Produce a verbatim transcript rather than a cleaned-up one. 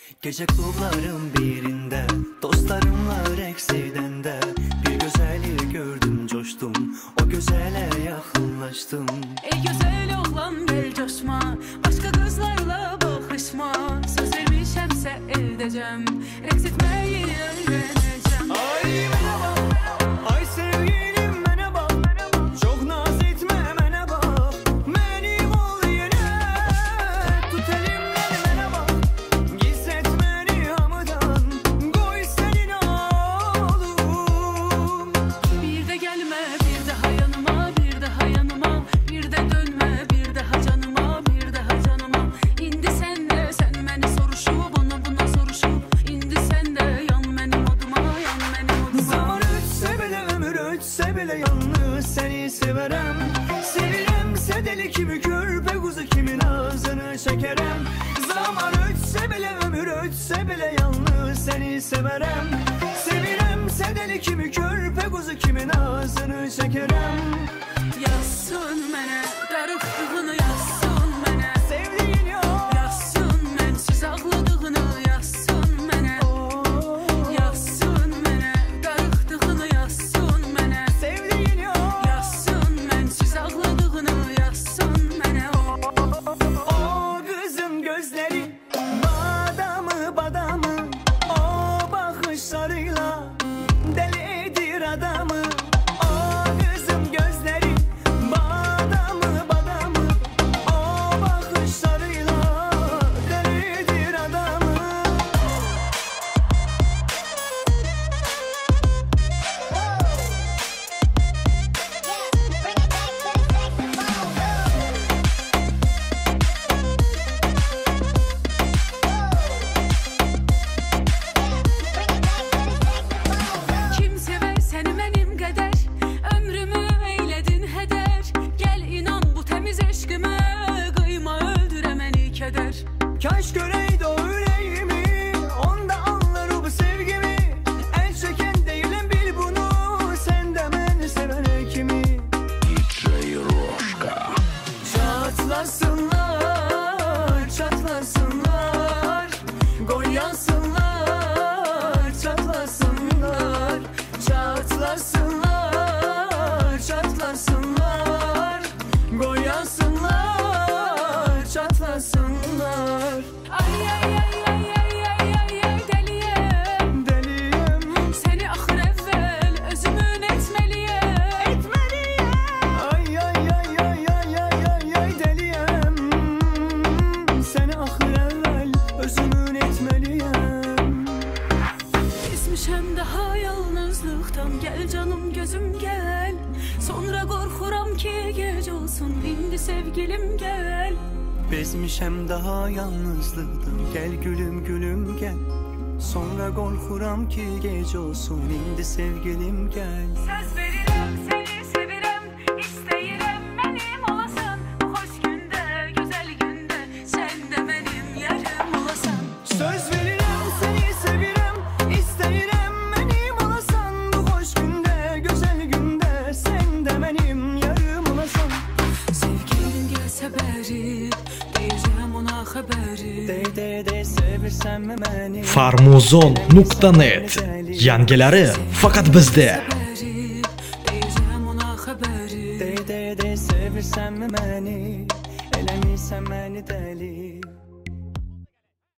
Gece klubların birinde dostlarımla reks edende bir güzeli gördüm, coştum, o güzele yakınlaştım. Ey güzel oğlan gel coşma, başka kızlarla bakışma. Söz vermişemse edeceğim, reks etmeyi öğreneceğim. Ay mene bak, ay sevgilim mene bak, çok naz etme mene bak. Benim ol yine, tut elimden mene bak. Gizlet beni hamıdan, koy senin oğlum. Bir de gelme bir daha yanıma, bir daha yanıma. Bir de dönme bir daha canıma, bir daha canıma. İndi sen de sen beni soruşup, ona buna soruşup. İndi sen de yan benim oduma, yan benim oduma. Zaman ötse bile ömür ötse bile yalnız seni severem. Seviremse deli kimi körpe kuzu kimin ağzını çekerem. Zaman ötse bile ömür ötse bile yalnız seni severem. Seviremse deli kimi körpe kuzu kimin ağzını çekerem. Yazsın mene, darıqdığını yazsın mene. Sevdiğin yok, Yazsın mensiz ağladığını yazsın mene. Yazsın mene, darıqdığını yazsın mene. sevdiğin yok. Yazsın mensiz ağladığını yazsın mene. O kızın gözleri badamı badamı, o bakışlarıyla deli edir adamı. O kızın gözleri badamı badamı, o bakışlarıyla deli edir adamı. Kim sever seni benim kadar, ömrümü eyledin heder. Gel inan bu temiz eşkime, kıyma öldüremeni keder. Kaş göreydi o yüreğimi, onda anlar bu sevgimi. El çeken değilim bil bunu, sen de beni seven kimi. Çatlasınlar, çatlasınlar, gol yansınlar, çatlasınlar. Çatlasınlar, çatlasınlar, gol yansınlar, çatlasınlar. Ay ay ay ay ay ay ay ay deliyem. Deliyim, Seni ahır evvel özümün etmeliyem. etmeliyim. Ay ay ay ay ay ay ay ay deliyim. Seni ahır evvel özümün etmeliyim. Kesmişem daha yalnızlıktan, gel canım gözüm gel. Sonra korkuram ki gece olsun, indi sevgilim gel. Bezmişem daha yalnızlıktan, gel gülüm gülüm gel. Sonra korkuram ki gece olsun, indi sevgilim gel. Söz verirem seni sevirem, isteyirem benim olasın. Bu hoş günde, güzel günde, sen de benim yarım olasın. Söz veririm seni sevirem, isteyirem benim olasan. Bu hoş günde, güzel günde, sen de benim yarım olasan. Sevgilim gelse beri, diyeceğim ona haberi. De de de sevirsen mi beni? farmuzon nokta net Yangilari faqat bizda. Haberi, diyeceğim ona haberi. De de de sevirsen mi beni? Eləmirsən məni dəli.